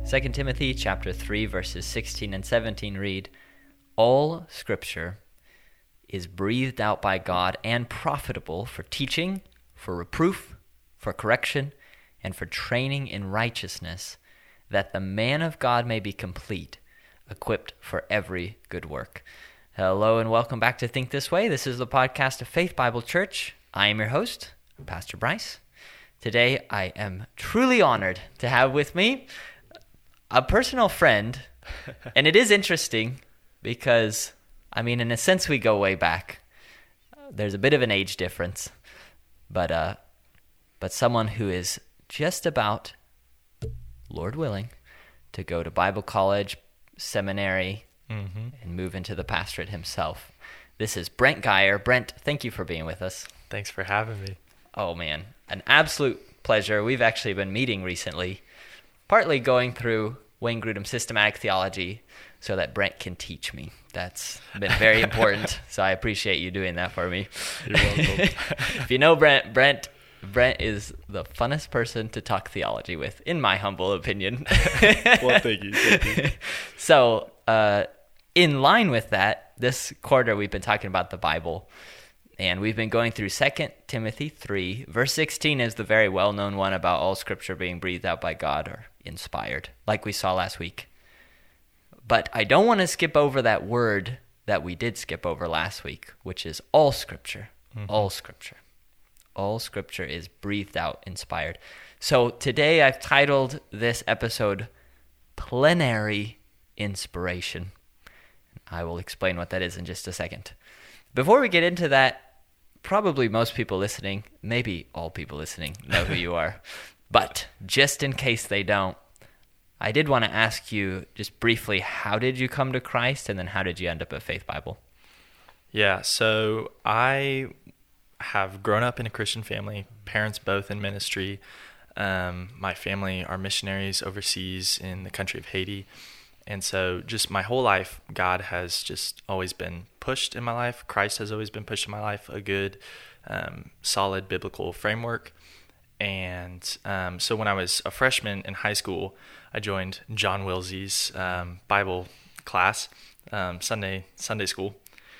2 Timothy chapter 3, verses 16 and 17 read, "All Scripture is breathed out by God and profitable for teaching, for reproof, for correction, and for training in righteousness, that the man of God may be complete, equipped for every good work." Hello and welcome back to Think This Way. This is the podcast of Faith Bible Church. I am your host, Pastor Bryce. Today, I am truly honored to have with me a personal friend, and it is interesting because, in a sense, we go way back. There's a bit of an age difference, but someone who is just about, Lord willing, to go to Bible college, seminary, and move into the pastorate himself. This is Brent Geyer. Brent, thank you for being with us. Thanks for having me. Oh, man. An absolute pleasure. We've actually been meeting recently, partly going through Wayne Grudem's systematic theology so that Brent can teach me. That's been very important, so I appreciate you doing that for me. You're welcome. If you know Brent is the funnest person to talk theology with, in my humble opinion. Well, thank you. So, in line with that, this quarter we've been talking about the Bible, and we've been going through 2 Timothy 3. Verse 16 is the very well-known one about all Scripture being breathed out by God or inspired, like we saw last week. But I don't want to skip over that word that we did skip over last week, which is all Scripture. All Scripture. All Scripture is breathed out, inspired. So today I've titled this episode, Plenary Inspiration. I will explain what that is in just a second. Before we get into that, probably most people listening, maybe all people listening, know who you are. But just in case they don't, I did want to ask you just briefly, how did you come to Christ, and then how did you end up at Faith Bible? Yeah, so I have grown up in a Christian family, parents both in ministry. My family are missionaries overseas in the country of Haiti. And so just my whole life, God has just always been pushed in my life. Christ has always been pushed in my life, a good, solid biblical framework. And so when I was a freshman in high school, I joined John Wilsey's Bible class, Sunday school.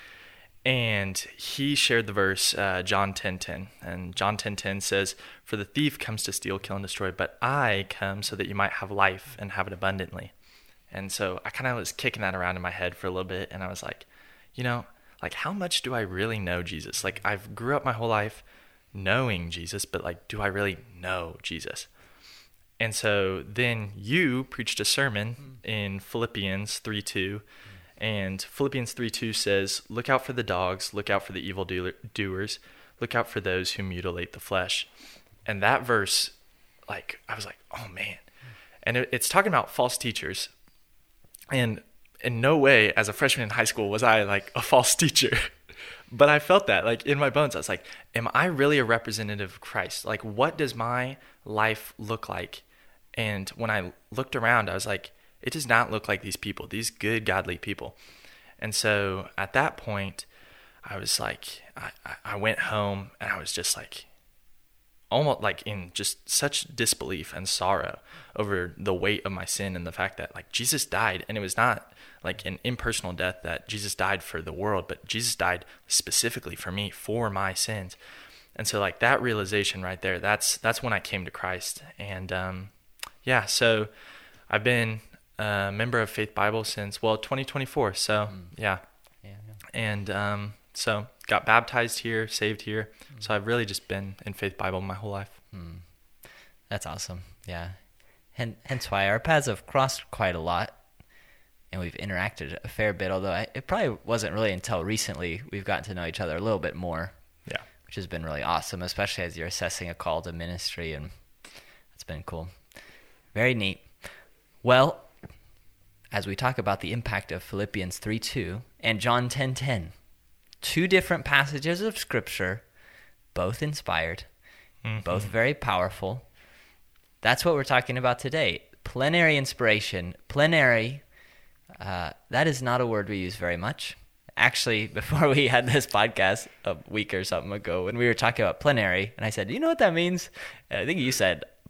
And he shared the verse, John 10:10. And John 10:10 says, "For the thief comes to steal, kill, and destroy, but I come so that you might have life and have it abundantly." And so I kind of was kicking that around in my head for a little bit. And I was like, how much do I really know Jesus? Like, I've grew up my whole life knowing Jesus, but do I really know Jesus? And so then you preached a sermon in Philippians 3:2. And Philippians 3:2 says, "Look out for the dogs, look out for the evil doers, look out for those who mutilate the flesh." And that verse, I was like, oh man. And it's talking about false teachers. And in no way, as a freshman in high school, was I a false teacher. But I felt that, in my bones. I was like, am I really a representative of Christ? What does my life look like? And when I looked around, I was like, it does not look like these people, these good, godly people. And so at that point, I was like, I went home and I was just almost in just such disbelief and sorrow over the weight of my sin and the fact that Jesus died, and it was not an impersonal death that Jesus died for the world, but Jesus died specifically for me, for my sins. And so that realization right there, that's when I came to Christ. And so I've been a member of Faith Bible since 2024. So yeah. And so got baptized here, saved here. So I've really just been in Faith Bible my whole life. That's awesome. Yeah. Hence why our paths have crossed quite a lot, and we've interacted a fair bit, although it probably wasn't really until recently we've gotten to know each other a little bit more. Yeah. Which has been really awesome, especially as you're assessing a call to ministry, and it's been cool. Very neat. Well, as we talk about the impact of Philippians 3:2 and John 10:10, two different passages of Scripture, both inspired, both very powerful. That's what we're talking about today. Plenary inspiration. Plenary, that is not a word we use very much. Actually, before we had this podcast a week or something ago, when we were talking about plenary, and I said, "Do you know what that means?" And I think you said,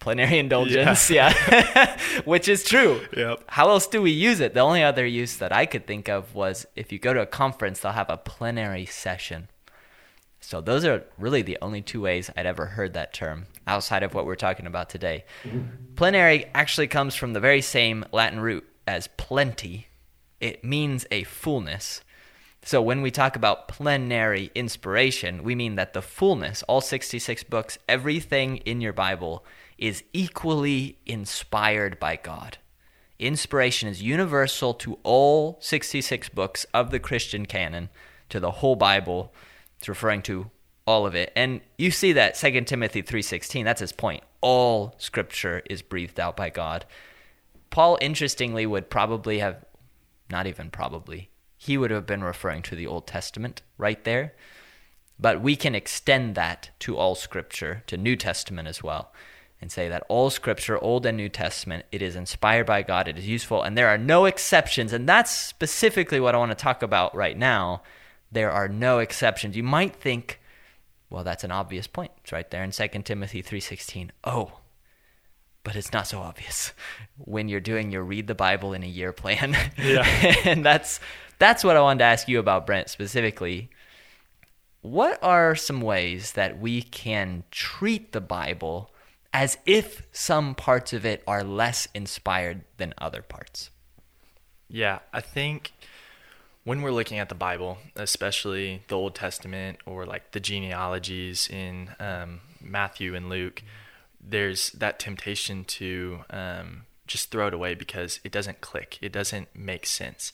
Plenary indulgence, yeah. Which is true. Yep. How else do we use it? The only other use that I could think of was if you go to a conference, they'll have a plenary session. So those are really the only two ways I'd ever heard that term outside of what we're talking about today. Plenary actually comes from the very same Latin root as plenty. It means a fullness. So when we talk about plenary inspiration, we mean that the fullness, all 66 books, everything in your Bible is equally inspired by God. Inspiration is universal to all 66 books of the Christian canon, to the whole Bible. It's referring to all of it. And you see that 2 Timothy 3:16, that's his point. All scripture is breathed out by God. Paul, interestingly, would probably have, not even probably, he would have been referring to the Old Testament right there. But we can extend that to all scripture, to New Testament as well, and say that all scripture, Old and New Testament, it is inspired by God, it is useful, and there are no exceptions. And that's specifically what I want to talk about right now. There are no exceptions. You might think, well, that's an obvious point. It's right there in 2 Timothy 3:16. Oh, but it's not so obvious when you're doing your Read the Bible in a Year plan. Yeah. And that's what I wanted to ask you about, Brent, specifically. What are some ways that we can treat the Bible as if some parts of it are less inspired than other parts? Yeah, I think when we're looking at the Bible, especially the Old Testament or like the genealogies in Matthew and Luke, there's that temptation to just throw it away because it doesn't click. It doesn't make sense.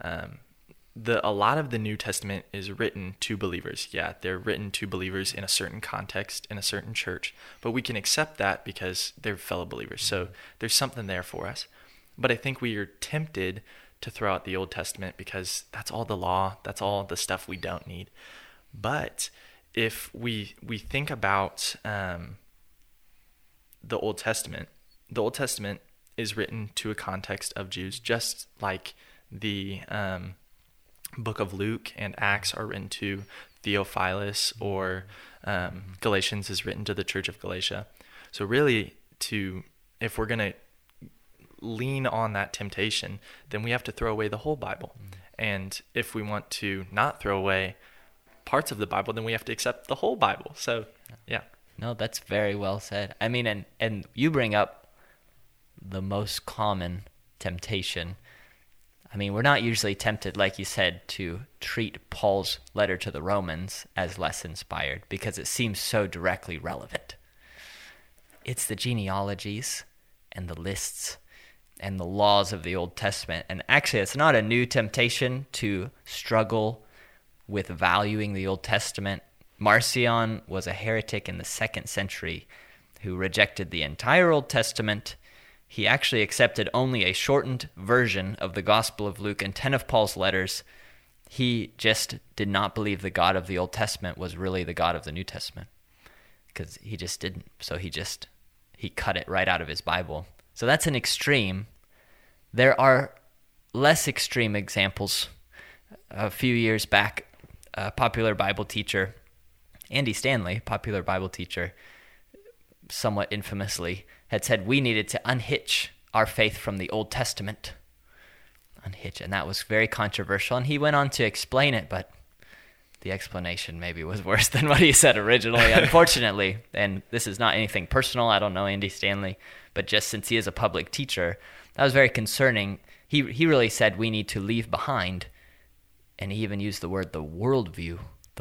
A lot of the New Testament is written to believers. Yeah, they're written to believers in a certain context, in a certain church, but we can accept that because they're fellow believers. So there's something there for us. But I think we are tempted to throw out the Old Testament because that's all the law, that's all the stuff we don't need. But if we think about the Old Testament is written to a context of Jews, just like the book of Luke and Acts are written to Theophilus, or Galatians is written to the church of Galatia. So really, if we're going to lean on that temptation, then we have to throw away the whole Bible. And if we want to not throw away parts of the Bible, then we have to accept the whole Bible. So, yeah. No, that's very well said. I mean, and you bring up the most common temptation. I mean, we're not usually tempted, like you said, to treat Paul's letter to the Romans as less inspired because it seems so directly relevant. It's the genealogies and the lists and the laws of the Old Testament. And actually, it's not a new temptation to struggle with valuing the Old Testament. Marcion was a heretic in the 2nd century who rejected the entire Old Testament. He actually accepted only a shortened version of the Gospel of Luke and 10 of Paul's letters. He just did not believe the God of the Old Testament was really the God of the New Testament because he just didn't. So he cut it right out of his Bible. So that's an extreme. There are less extreme examples. A few years back, a popular Bible teacher, Andy Stanley, popular Bible teacher, somewhat infamously, had said we needed to unhitch our faith from the Old Testament. Unhitch, and that was very controversial. And he went on to explain it, but the explanation maybe was worse than what he said originally, unfortunately. And this is not anything personal. I don't know Andy Stanley, but just since he is a public teacher, that was very concerning. He really said we need to leave behind, and he even used the word the worldview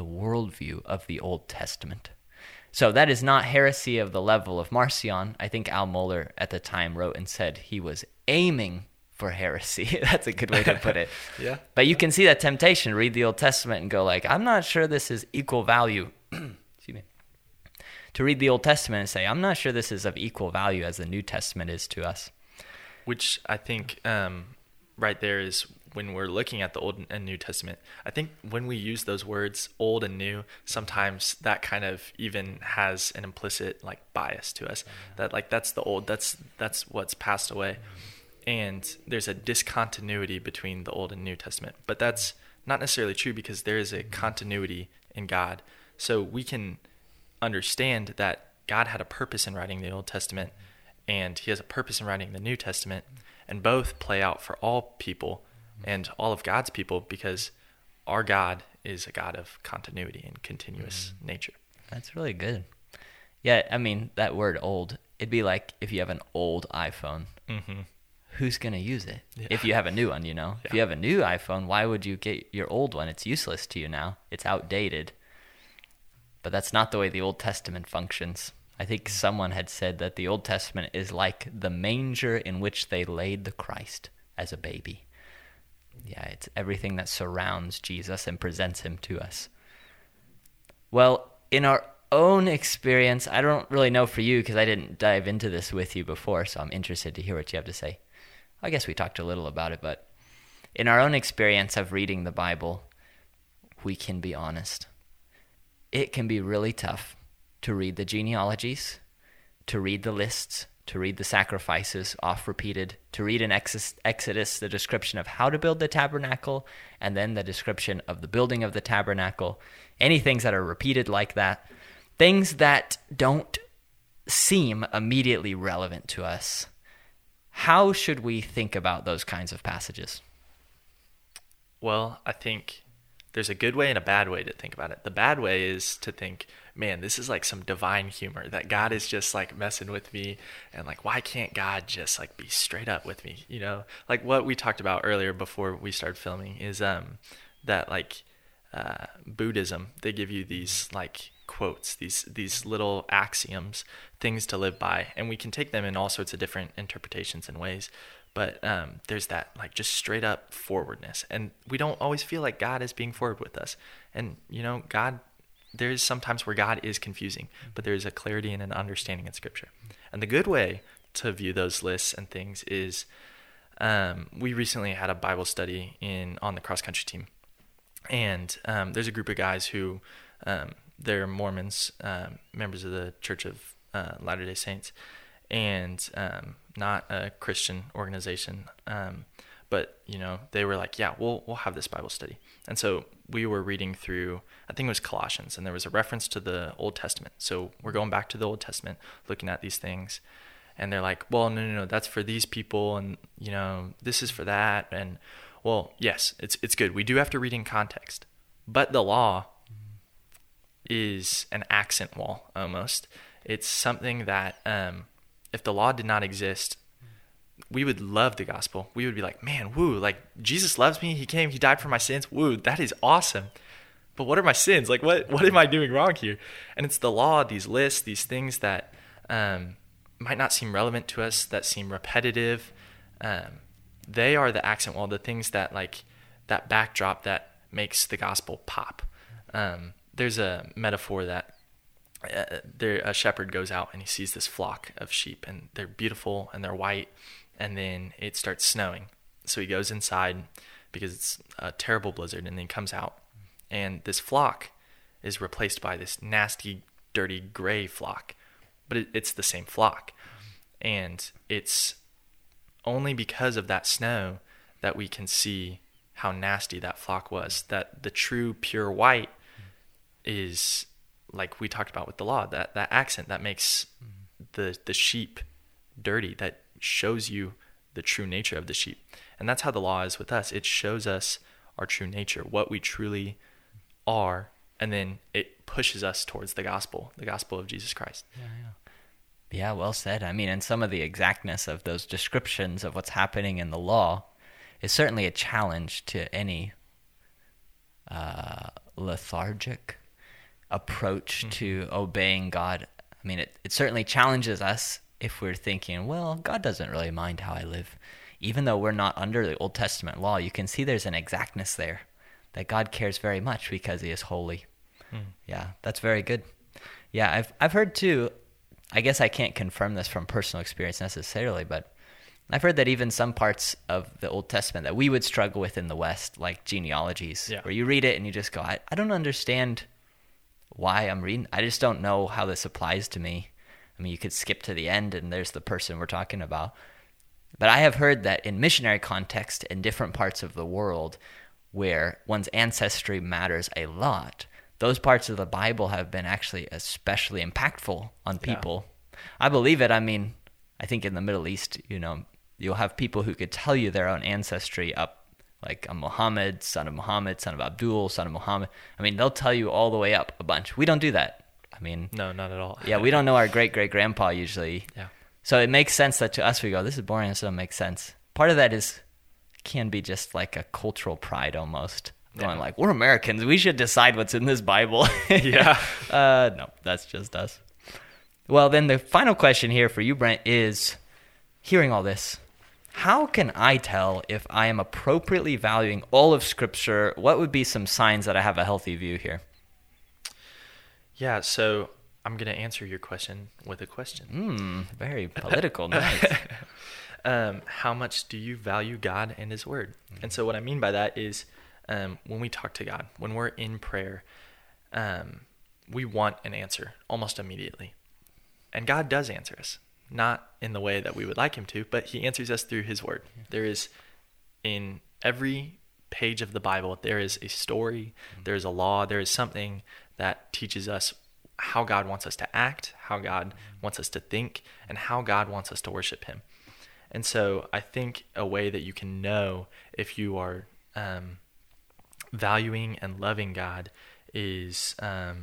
of the Old Testament. So that is not heresy of the level of Marcion. I think Al Mohler at the time wrote and said he was aiming for heresy. That's a good way to put it. Yeah. But you can see that temptation, read the Old Testament and go like, I'm not sure this is equal value. Excuse me. To read the Old Testament and say, I'm not sure this is of equal value as the New Testament is to us. Which I think right there is when we're looking at the Old and New Testament. I think when we use those words, old and new, sometimes that kind of even has an implicit like bias to us. That like that's the old, that's what's passed away. And there's a discontinuity between the Old and New Testament. But that's not necessarily true because there is a continuity in God. So we can understand that God had a purpose in writing the Old Testament and he has a purpose in writing the New Testament, and both play out for all people and all of God's people, because our God is a God of continuity and continuous nature. That's really good. Yeah, I mean, that word old, it'd be like if you have an old iPhone. Mm-hmm. Who's going to use it? Yeah. If you have a new one, you know? Yeah. If you have a new iPhone, why would you get your old one? It's useless to you now. It's outdated. But that's not the way the Old Testament functions. I think someone had said that the Old Testament is like the manger in which they laid the Christ as a baby. Yeah, it's everything that surrounds Jesus and presents him to us. Well, in our own experience, I don't really know for you because I didn't dive into this with you before, so I'm interested to hear what you have to say. I guess we talked a little about it, but in our own experience of reading the Bible, we can be honest. It can be really tough to read the genealogies, to read the lists, to read the sacrifices oft repeated, to read in Exodus the description of how to build the tabernacle, and then the description of the building of the tabernacle, any things that are repeated like that, things that don't seem immediately relevant to us. How should we think about those kinds of passages? Well, I think there's a good way and a bad way to think about it. The bad way is to think, man, this is like some divine humor, that God is just like messing with me, and like, why can't God just like be straight up with me? You know, like what we talked about earlier before we started filming is that like Buddhism, they give you these like quotes, these little axioms, things to live by, and we can take them in all sorts of different interpretations and ways. But there's that like just straight up forwardness, and we don't always feel like God is being forward with us. And you know, there's sometimes where God is confusing, but there's a clarity and an understanding in Scripture. And the good way to view those lists and things is, we recently had a Bible study on the cross country team, and there's a group of guys who they're Mormons, members of the Church of Latter-day Saints, and not a Christian organization. But, you know, they were like, yeah, we'll have this Bible study. And so we were reading through, I think it was Colossians, and there was a reference to the Old Testament. So we're going back to the Old Testament, looking at these things. And they're like, well, no, that's for these people, and, you know, this is for that. And, well, yes, it's good. We do have to read in context. But the law is an accent wall, almost. It's something that if the law did not exist, we would love the gospel. We would be like, man, woo, like Jesus loves me. He came, he died for my sins. Woo, that is awesome. But what are my sins? Like, what am I doing wrong here? And it's the law, these lists, these things that might not seem relevant to us, that seem repetitive. They are the accent wall, the things that like that backdrop that makes the gospel pop. There's a metaphor that a shepherd goes out and he sees this flock of sheep, and they're beautiful and they're white, and then it starts snowing. So he goes inside because it's a terrible blizzard, and then he comes out, and this flock is replaced by this nasty, dirty, gray flock. But it's the same flock. And it's only because of that snow that we can see how nasty that flock was, that the true, pure white is, like we talked about with the law, that accent that makes the sheep dirty, that shows you the true nature of the sheep. And that's how the law is with us. It shows us our true nature, what we truly are, and then it pushes us towards the gospel of Jesus Christ. Yeah, well said. I mean, and some of the exactness of those descriptions of what's happening in the law is certainly a challenge to any lethargic approach to obeying God. I mean, it certainly challenges us if we're thinking, well, God doesn't really mind how I live. Even though we're not under the Old Testament law, you can see there's an exactness there, that God cares very much because he is holy. Yeah, that's very good. Yeah, I've heard too, I guess I can't confirm this from personal experience necessarily, but I've heard that even some parts of the Old Testament that we would struggle with in the West, like genealogies, where you read it and you just go, I don't understand why I'm reading. I just don't know how this applies to me. I mean, you could skip to the end and there's the person we're talking about. But I have heard that in missionary context in different parts of the world where one's ancestry matters a lot, those parts of the Bible have been actually especially impactful on people. I believe it. I mean, I think in the Middle East, you'll have people who could tell you their own ancestry up, like a Muhammad, son of Abdul, son of Muhammad. I mean, they'll tell you all the way up a bunch. We don't do that. I mean, No, not at all. yeah, we don't know our great-great-grandpa usually. Yeah. So it makes sense that to us we go, this is boring, this doesn't make sense. Part of that can be just like a cultural pride almost. Going like, we're Americans, we should decide what's in this Bible. Yeah. No, that's just us. Well, then the final question here for you, Brent, is hearing all this, how can I tell if I am appropriately valuing all of Scripture? What would be some signs that I have a healthy view here? Yeah, so I'm going to answer your question with a question. Very political. Nice. How much do you value God and His Word? And so what I mean by that is when we talk to God, when we're in prayer, we want an answer almost immediately. And God does answer us, not in the way that we would like Him to, but He answers us through His Word. There is, in every page of the Bible, there is a story, there is a law, there is something that teaches us how God wants us to act, how God wants us to think, and how God wants us to worship Him. And so I think a way that you can know if you are valuing and loving God is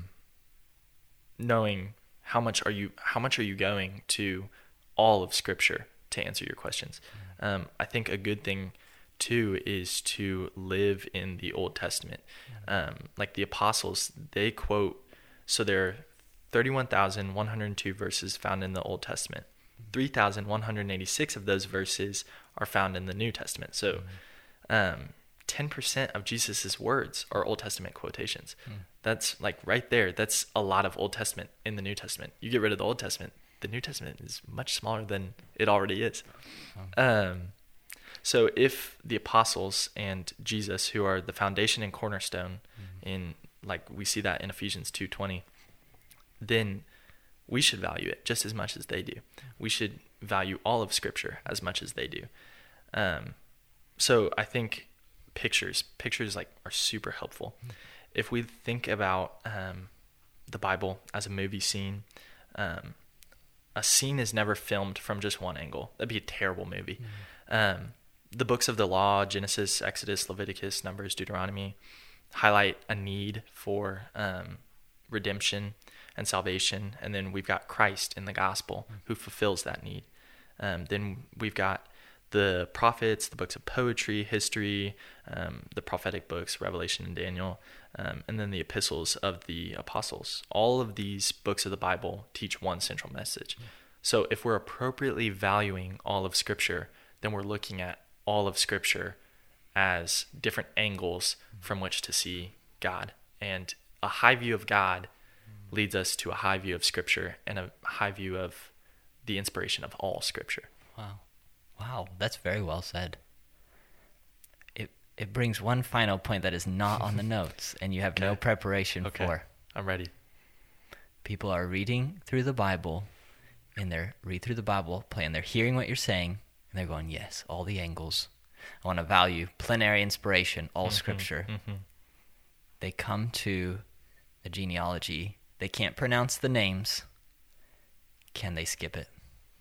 knowing how much are you going to all of Scripture to answer your questions. I think a good thing too is to live in the Old Testament. Like the apostles, they quote, so there are 31,102 verses found in the Old Testament. 3,186 of those verses are found in the New Testament. So 10% of Jesus's words are Old Testament quotations. That's like right there. That's a lot of Old Testament in the New Testament. You get rid of the Old Testament, the New Testament is much smaller than it already is. So if the apostles and Jesus, who are the foundation and cornerstone, in like we see that in Ephesians 2:20, then we should value it just as much as they do. We should value all of Scripture as much as they do. So I think pictures like are super helpful. If we think about the Bible as a movie scene, a scene is never filmed from just one angle. That'd be a terrible movie. The books of the law, Genesis, Exodus, Leviticus, Numbers, Deuteronomy, highlight a need for redemption and salvation. And then we've got Christ in the gospel who fulfills that need. Then we've got the prophets, the books of poetry, history, the prophetic books, Revelation and Daniel, and then the epistles of the apostles. All of these books of the Bible teach one central message. So if we're appropriately valuing all of Scripture, then we're looking at all of Scripture as different angles from which to see God. And a high view of God leads us to a high view of Scripture and a high view of the inspiration of all Scripture. Wow, that's very well said. It brings one final point that is not on the notes, and you have no preparation for. I'm ready. People are reading through the Bible, and they're hearing what you're saying, and they're going, yes, all the angles. I want to value plenary inspiration, all Scripture. They come to the genealogy. They can't pronounce the names. Can they skip it?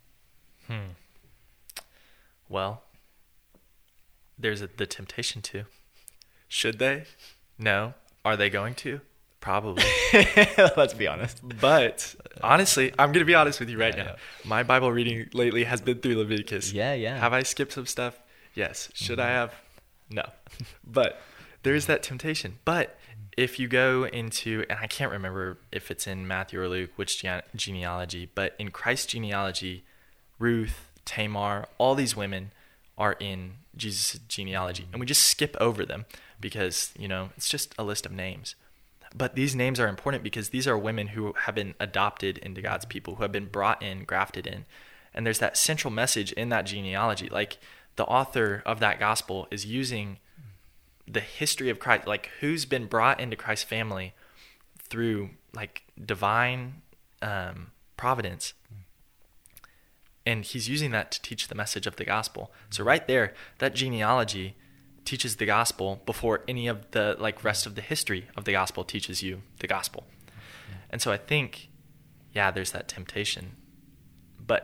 Well, there's the temptation to. Should they? No. Are they going to? Probably. Let's be honest. But honestly, I'm going to be honest with you right now. My Bible reading lately has been through Leviticus. Yeah. Have I skipped some stuff? Yes. Should I have? No. But there is that temptation. But if you go into, and I can't remember if it's in Matthew or Luke, which genealogy, but in Christ's genealogy, Ruth, Tamar, all these women are in Jesus' genealogy. And we just skip over them because, it's just a list of names. But these names are important because these are women who have been adopted into God's people, who have been brought in, grafted in. And there's that central message in that genealogy. Like the author of that gospel is using the history of Christ, like who's been brought into Christ's family through like divine providence. And he's using that to teach the message of the gospel. So right there, that genealogy teaches the gospel before any of the rest of the history of the gospel teaches you the gospel. And so I think, there's that temptation. But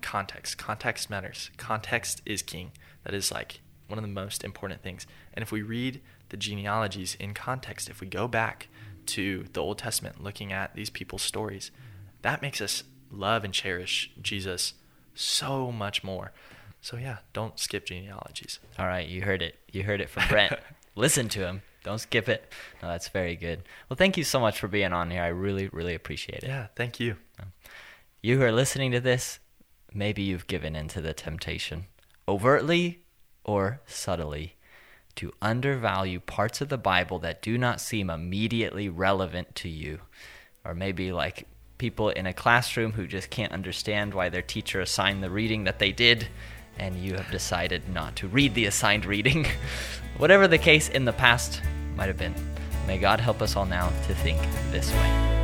context. Context matters. Context is king. That is like one of the most important things. And if we read the genealogies in context, if we go back to the Old Testament, looking at these people's stories, that makes us love and cherish Jesus so much more. So yeah, don't skip genealogies. All right, you heard it. You heard it from Brent. Listen to him. Don't skip it. No, that's very good. Well, thank you so much for being on here. I really, really appreciate it. Yeah, thank you. You who are listening to this, maybe you've given into the temptation, overtly or subtly, to undervalue parts of the Bible that do not seem immediately relevant to you. Or maybe like people in a classroom who just can't understand why their teacher assigned the reading that they did, and you have decided not to read the assigned reading. Whatever the case in the past might have been, may God help us all now to think this way.